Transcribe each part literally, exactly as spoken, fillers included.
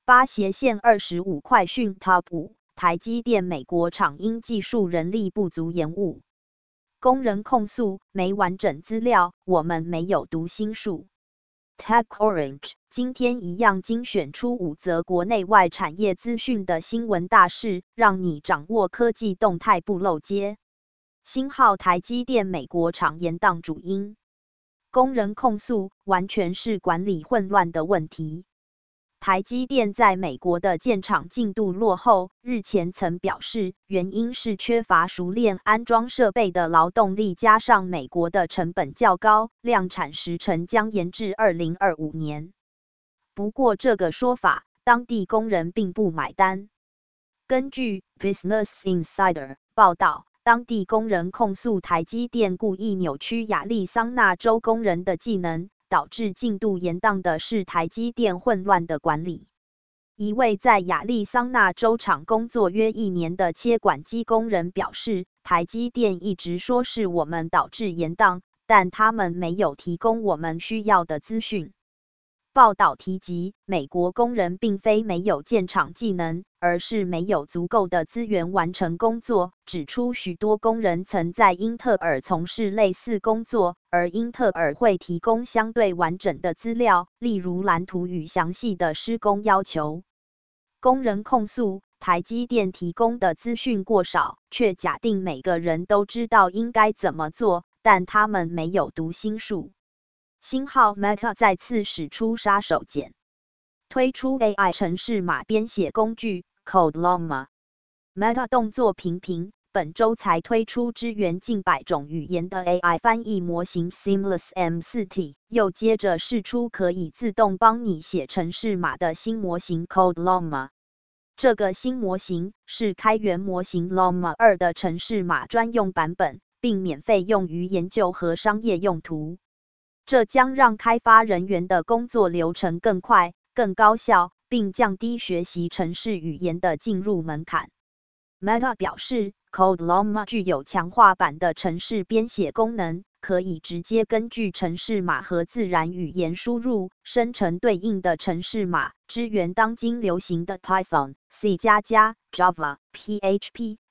八斜线二十五快讯 Top 五，台积电美国厂因技术人力不足延误。工人控诉没完整资料，我们没有读心术。TechOrange 今天一样精选出五则国内外产业资讯的新闻大事，让你掌握科技动态不漏接。星号台积电美国厂延宕主因，工人控诉完全是管理混乱的问题。台积电在美国的建厂进度落后，日前曾表示，原因是缺乏熟练安装设备的劳动力，加上美国的成本较高，量产时程将延至二零二五年。不过这个说法，当地工人并不买单。根据 Business Insider 报道，当地工人控诉台积电故意扭曲亚利桑那州工人的技能，导致进度延宕的是台积电混乱的管理。一位在亚利桑那州厂工作约一年的切管机工人表示，台积电一直说是我们导致延宕，但他们没有提供我们需要的资讯。报道提及，美国工人并非没有建厂技能，而是没有足够的资源完成工作，指出许多工人曾在英特尔从事类似工作，而英特尔会提供相对完整的资料，例如蓝图与详细的施工要求。工人控诉，台积电提供的资讯过少，却假定每个人都知道应该怎么做，但他们没有读心术。星号 Meta 再次使出杀手锏，推出 A I 程式码编写工具 Code Llama。Meta 动作频频，本周才推出支援近百种语言的 A I 翻译模型 Seamless M 四 T， 又接着释出可以自动帮你写程式码的新模型 Code Llama。这个新模型是开源模型 Llama 二的程式码专用版本，并免费用于研究和商业用途。这将让开发人员的工作流程更快、更高效，并降低学习程式语言的进入门槛。Meta 表示 ，Code Llama 具有强化版的程式编写功能，可以直接根据程式码和自然语言输入，生成对应的程式码，支援当今流行的 Python、C 加加、Java、P H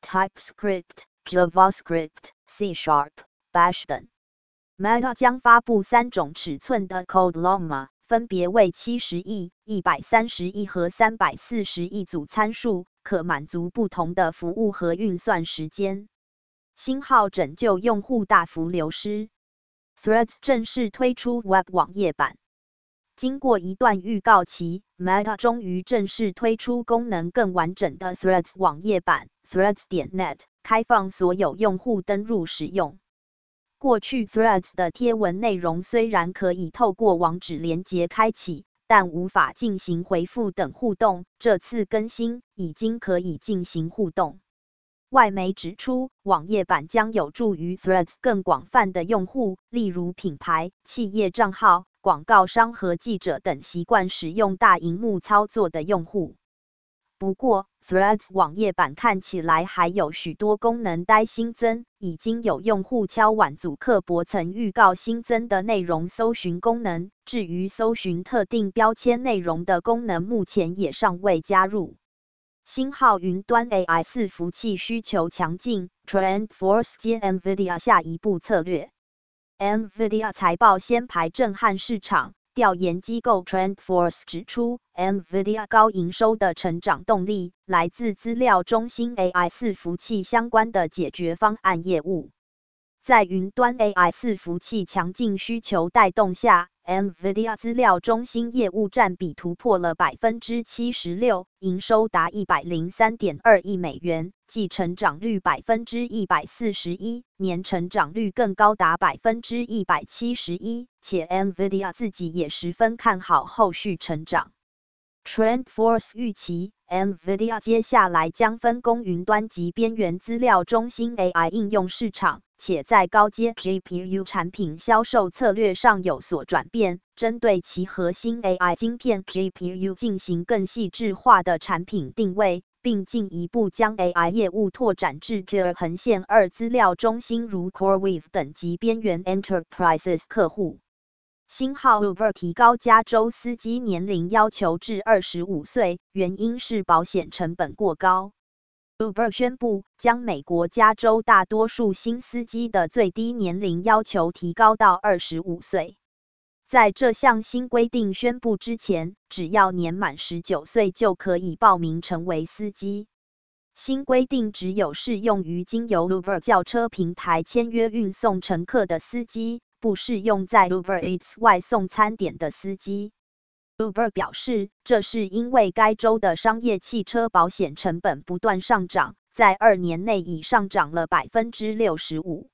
P、TypeScript、JavaScript、C Sharp、Bash 等。Meta 将发布三种尺寸的 Code Llama， 分别为七十亿、一百三十亿和三百四十亿组参数，可满足不同的服务和运算时间。星号拯救用户大幅流失 ，Threads 正式推出 Web 网页版。经过一段预告期 ，Meta 终于正式推出功能更完整的 Threads 网页版 ，Threads 点 net 开放所有用户登入使用。过去 Threads 的贴文内容虽然可以透过网址连结开启，但无法进行回复等互动，这次更新已经可以进行互动。外媒指出，网页版将有助于 Threads 更广泛的用户，例如品牌、企业账号、广告商和记者等习惯使用大萤幕操作的用户。不过 ，Threads 网页版看起来还有许多功能待新增，已经有用户敲碗祖克伯曾预告新增的内容搜寻功能，至于搜寻特定标签内容的功能，目前也尚未加入。星号云端 A I 伺服器需求强劲 ，TrendForce 接 NVIDIA 下一步策略。NVIDIA 财报先排震撼市场。调研机构 TrendForce 指出 ，NVIDIA 高营收的成长动力来自资料中心 A I 伺服器相关的解决方案业务。在云端 A I 伺服器强劲需求带动下 ，NVIDIA 资料中心业务占比突破了 百分之七十六， 营收达 一百零三点二亿美元，季成长率 百分之一百四十一， 年成长率更高达 百分之一百七十一， 且 NVIDIA 自己也十分看好后续成长。TrendForce 预期 ，NVIDIA 接下来将分攻云端及边缘资料中心 A I 应用市场，且在高阶 G P U 产品销售策略上有所转变，针对其核心 A I 晶片 G P U 进行更细致化的产品定位，并进一步将 A I 业务拓展至 Tier 横线二资料中心如 CoreWeave 等级边缘 Enterprises 客户。 新号 Uber 提高加州司机年龄要求至二十五岁，原因是保险成本过高。Uber 宣布将美国加州大多数新司机的最低年龄要求提高到二十五岁。在这项新规定宣布之前，只要年满十九岁就可以报名成为司机。新规定只有适用于经由 Uber 轿车平台签约运送乘客的司机，不适用在 Uber Eats 外送餐点的司机。Uber 表示，这是因为该州的商业汽车保险成本不断上涨，在二年内已上涨了 百分之六十五。